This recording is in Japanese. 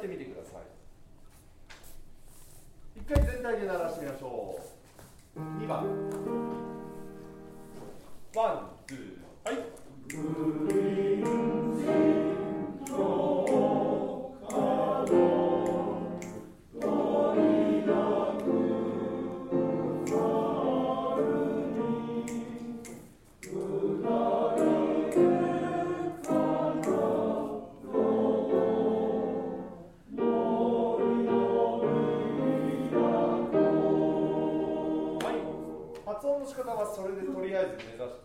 ってみてください。一回全体で鳴らしてみましょう。2番ワン、ツー、はい。